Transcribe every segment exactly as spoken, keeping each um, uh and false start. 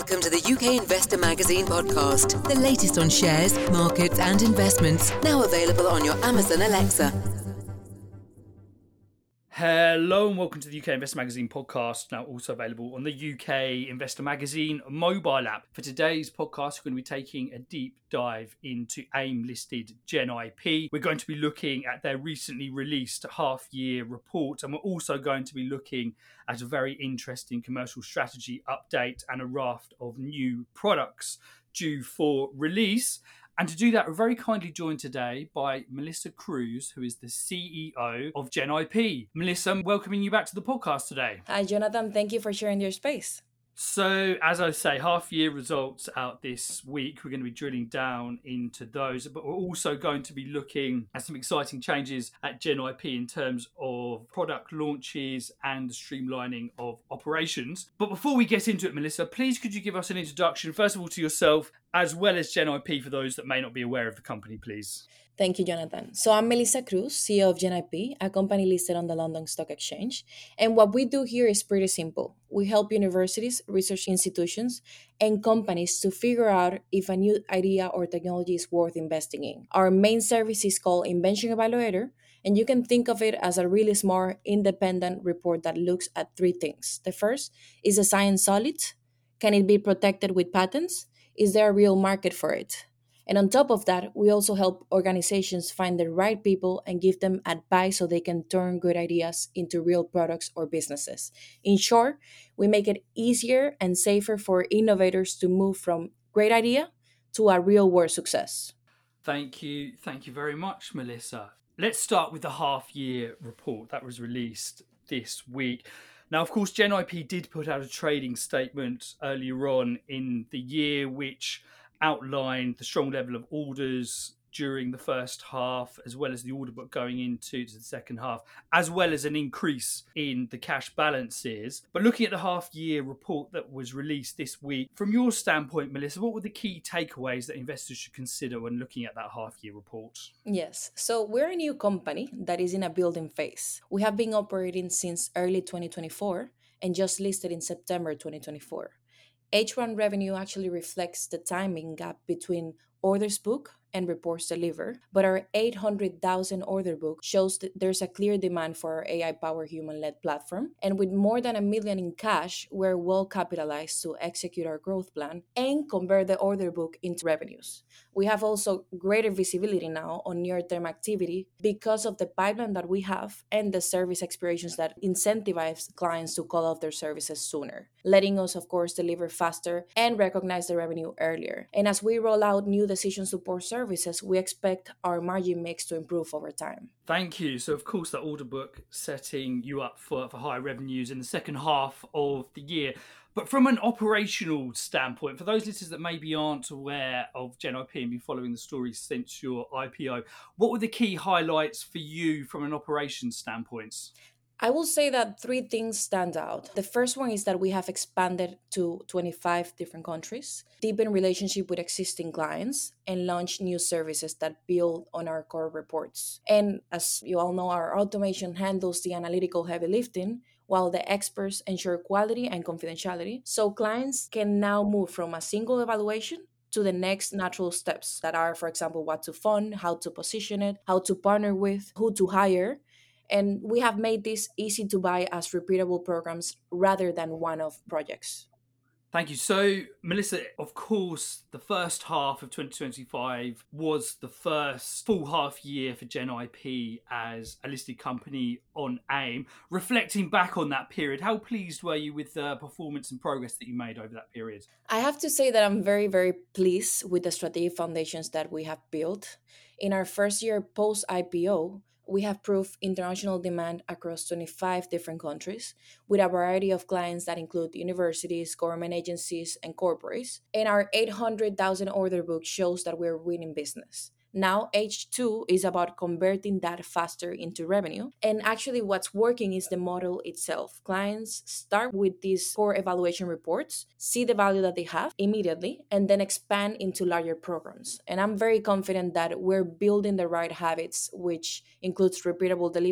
Welcome to the U K Investor Magazine podcast, the latest on shares, markets and investments, now available on your Amazon Alexa. Hello and welcome to the U K Investor Magazine podcast, now also available on the U K Investor Magazine mobile app. For today's podcast, we're going to be taking a deep dive into AIM-listed Gen I P. We're going to be looking at their recently released half-year report, and we're also going to be looking at a very interesting commercial strategy update and a raft of new products due for release. And to do that, we're very kindly joined today by Melissa Cruz, who is the C E O of Gen I P. Melissa, I'm welcoming you back to the podcast today. Hi, Jonathan. Thank you for sharing your space. So, as I say, half-year results out this week. We're going to be drilling down into those, but we're also going to be looking at some exciting changes at Gen I P in terms of product launches and the streamlining of operations. But before we get into it, Melissa, please could you give us an introduction, first of all, to yourself, as well as Gen I P for those that may not be aware of the company, please? Thank you, Jonathan. So I'm Melissa Cruz, C E O of Gen I P, a company listed on the London Stock Exchange. And what we do here is pretty simple. We help universities, research institutions, and companies to figure out if a new idea or technology is worth investing in. Our main service is called Invention Evaluator, and you can think of it as a really smart, independent report that looks at three things. The first is the science solid? Can it be protected with patents? Is there a real market for it? And on top of that, we also help organizations find the right people and give them advice so they can turn good ideas into real products or businesses. In short, we make it easier and safer for innovators to move from great idea to a real world success. Thank you. Thank you very much, Melissa. Let's start with the half-year report that was released this week. Now, of course, Gen I P did put out a trading statement earlier on in the year, which outlined the strong level of orders during the first half, as well as the order book going into the second half, as well as an increase in the cash balances. But looking at the half-year report that was released this week, from your standpoint, Melissa, what were the key takeaways that investors should consider when looking at that half-year report? Yes, so we're a new company that is in a building phase. We have been operating since early twenty twenty-four and just listed in September twenty twenty-four. H one revenue actually reflects the timing gap between orders booked and reports delivered, but our eight hundred thousand order book shows that there's a clear demand for our A I-powered human-led platform. And with more than a million in cash, we're well capitalized to execute our growth plan and convert the order book into revenues. We have also greater visibility now on near-term activity because of the pipeline that we have and the service expirations that incentivize clients to call off their services sooner, letting us, of course, deliver faster and recognize the revenue earlier. And as we roll out new decision support services, services, we expect our margin mix to improve over time. Thank you. So, of course, that order book setting you up for, for higher revenues in the second half of the year. But from an operational standpoint, for those listeners that maybe aren't aware of Gen I P and been following the story since your I P O, what were the key highlights for you from an operations standpoint? I will say that three things stand out. The first one is that we have expanded to twenty-five different countries, deepened relationship with existing clients, and launched new services that build on our core reports. And as you all know, our automation handles the analytical heavy lifting, while the experts ensure quality and confidentiality. So clients can now move from a single evaluation to the next natural steps that are, for example, what to fund, how to position it, how to partner with, who to hire. And we have made this easy to buy as repeatable programs rather than one-off projects. Thank you. So, Melissa, of course, the first half of twenty twenty-five was the first full half year for Gen I P as a listed company on AIM. Reflecting back on that period, how pleased were you with the performance and progress that you made over that period? I have to say that I'm very, very pleased with the strategic foundations that we have built. In our first year post-I P O, we have proved international demand across twenty-five different countries with a variety of clients that include universities, government agencies, and corporates. And our eight hundred thousand order book shows that we're winning business. Now, H two is about converting that faster into revenue. And actually, what's working is the model itself. Clients start with these core evaluation reports, see the value that they have immediately, and then expand into larger programs. And I'm very confident that we're building the right habits, which includes repeatable delivery,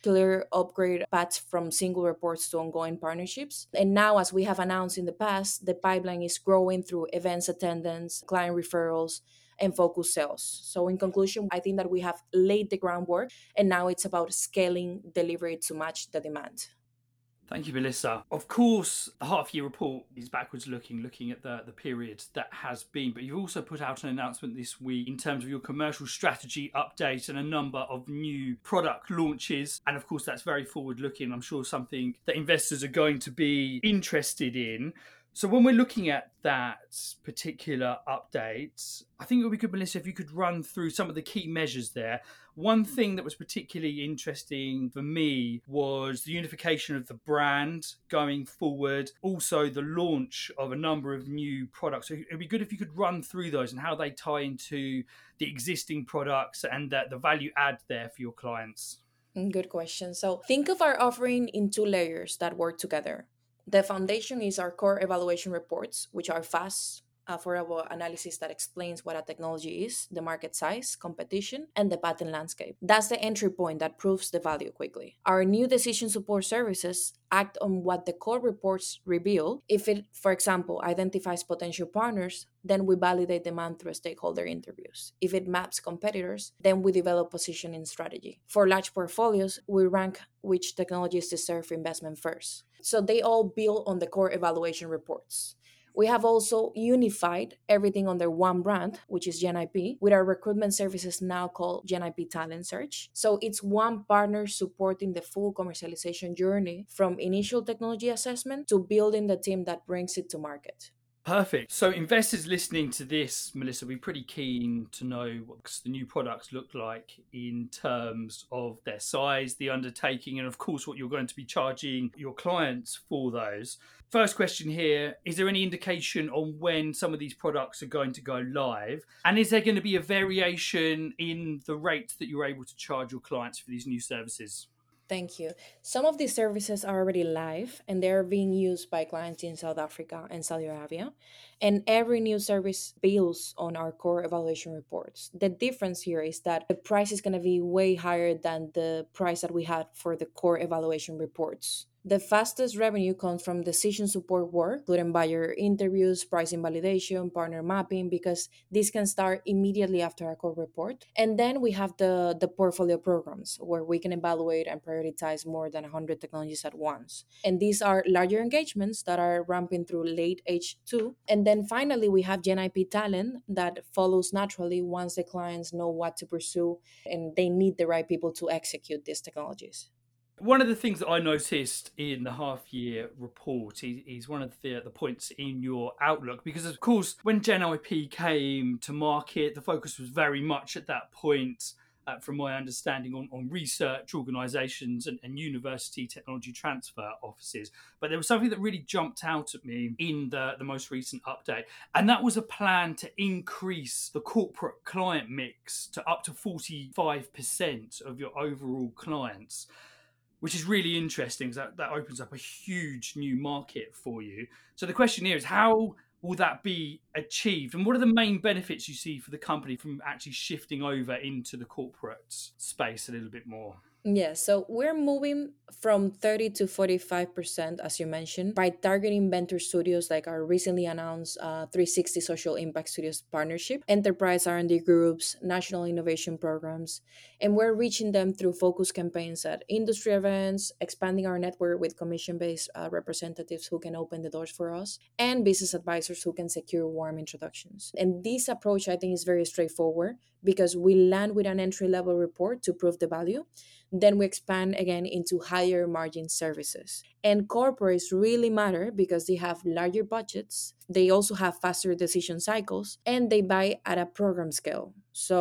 clear upgrade paths from single reports to ongoing partnerships. And now, as we have announced in the past, the pipeline is growing through events attendance, client referrals, and focus sales. So, in conclusion, I think that we have laid the groundwork and now it's about scaling delivery to match the demand. Thank you, Melissa. Of course, the half year report is backwards looking, looking at the, the period that has been, but you've also put out an announcement this week in terms of your commercial strategy update and a number of new product launches. And of course, that's very forward looking. I'm sure something that investors are going to be interested in. So when we're looking at that particular update, I think it would be good, Melissa, if you could run through some of the key measures there. One thing that was particularly interesting for me was the unification of the brand going forward, also the launch of a number of new products. So it'd be good if you could run through those and how they tie into the existing products and that the value add there for your clients. Good question. So think of our offering in two layers that work together. The foundation is our core evaluation reports, which are fast, affordable analysis that explains what a technology is, the market size, competition, and the patent landscape. That's the entry point that proves the value quickly. Our new decision support services act on what the core reports reveal. If it, for example, identifies potential partners, then we validate demand through stakeholder interviews. If it maps competitors, then we develop positioning strategy. For large portfolios, we rank which technologies deserve investment first. So they all build on the core evaluation reports. We have also unified everything under one brand, which is Gen I P, with our recruitment services now called Gen I P Talent Search. So it's one partner supporting the full commercialization journey from initial technology assessment to building the team that brings it to market. Perfect. So investors listening to this, Melissa, will be pretty keen to know what the new products look like in terms of their size, the undertaking, and of course what you're going to be charging your clients for those. First question here, is there any indication on when some of these products are going to go live? And is there going to be a variation in the rate that you're able to charge your clients for these new services? Thank you. Some of these services are already live and they're being used by clients in South Africa and Saudi Arabia. And every new service builds on our core evaluation reports. The difference here is that the price is going to be way higher than the price that we had for the core evaluation reports. The fastest revenue comes from decision support work, including buyer interviews, pricing validation, partner mapping, because this can start immediately after a core report. And then we have the, the portfolio programs where we can evaluate and prioritize more than one hundred technologies at once. And these are larger engagements that are ramping through late H two. And then finally, we have Gen I P Talent that follows naturally once the clients know what to pursue and they need the right people to execute these technologies. One of the things that I noticed in the half year report is, is one of the, the points in your outlook, because of course, when Gen I P came to market, the focus was very much at that point, uh, from my understanding, on, on research organisations and, and university technology transfer offices. But there was something that really jumped out at me in the, the most recent update, and that was a plan to increase the corporate client mix to up to forty-five percent of your overall clients, which is really interesting because that, that opens up a huge new market for you. So the question here is, how will that be achieved? And what are the main benefits you see for the company from actually shifting over into the corporate space a little bit more? Yeah, so we're moving from thirty to forty-five percent, as you mentioned, by targeting venture studios like our recently announced uh, three sixty Social Impact Studios partnership, enterprise R and D groups, national innovation programs, and we're reaching them through focus campaigns at industry events, expanding our network with commission-based uh, representatives who can open the doors for us, and business advisors who can secure warm introductions. And this approach, I think, is very straightforward because we land with an entry-level report to prove the value. Then we expand again into higher margin services. And corporates really matter because they have larger budgets, they also have faster decision cycles, and they buy at a program scale.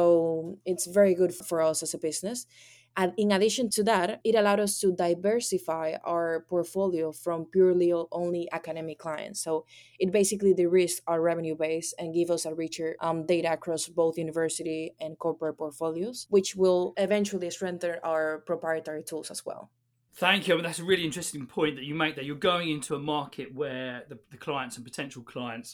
So it's very good for us as a business. And in addition to that, it allowed us to diversify our portfolio from purely only academic clients. So it basically de-risked our revenue base and give us a richer um, data across both university and corporate portfolios, which will eventually strengthen our proprietary tools as well. Thank you. I mean, that's a really interesting point that you make, that you're going into a market where the, the clients and potential clients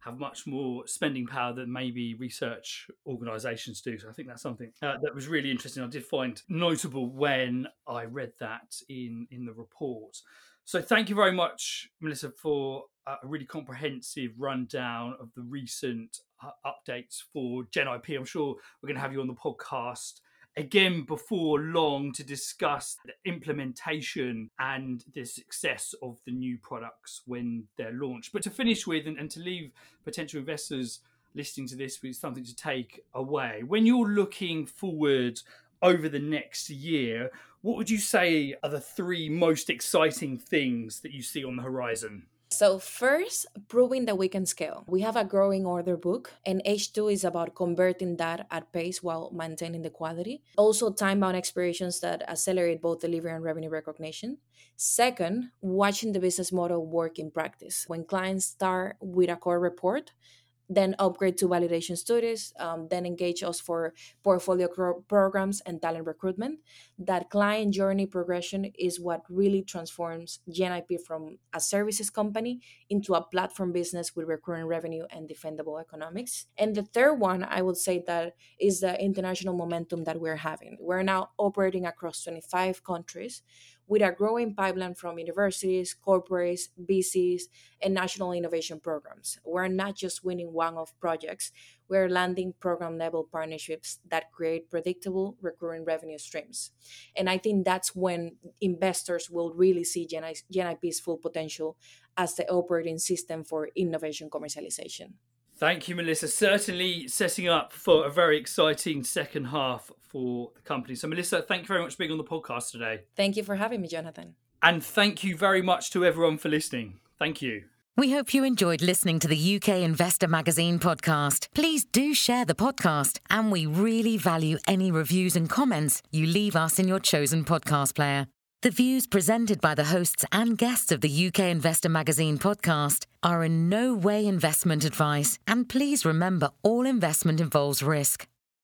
have much more spending power than maybe research organisations do. So I think that's something uh, that was really interesting. I did find notable when I read that in, in the report. So thank you very much, Melissa, for a really comprehensive rundown of the recent uh, updates for Gen I P. I'm sure we're going to have you on the podcast again before long to discuss the implementation and the success of the new products when they're launched. But to finish with, and, and to leave potential investors listening to this with something to take away, when you're looking forward over the next year, what would you say are the three most exciting things that you see on the horizon? So first, proving that we can scale. We have a growing order book, and H two is about converting that at pace while maintaining the quality. Also, time-bound expirations that accelerate both delivery and revenue recognition. Second, watching the business model work in practice. When clients start with a core report, then upgrade to validation studies, um, then engage us for portfolio cro- programs and talent recruitment. That client journey progression is what really transforms Gen I P from a services company into a platform business with recurring revenue and defendable economics. And the third one, I would say that is the international momentum that we're having. We're now operating across twenty-five countries with a growing pipeline from universities, corporates, V Cs, and national innovation programs. We're not just winning one-off projects, we're landing program-level partnerships that create predictable recurring revenue streams. And I think that's when investors will really see Gen I P's full potential as the operating system for innovation commercialization. Thank you, Melissa. Certainly setting up for a very exciting second half for the company. So, Melissa, thank you very much for being on the podcast today. Thank you for having me, Jonathan. And thank you very much to everyone for listening. Thank you. We hope you enjoyed listening to the U K Investor Magazine podcast. Please do share the podcast, and we really value any reviews and comments you leave us in your chosen podcast player. The views presented by the hosts and guests of the U K Investor Magazine podcast are in no way investment advice, and please remember all investment involves risk.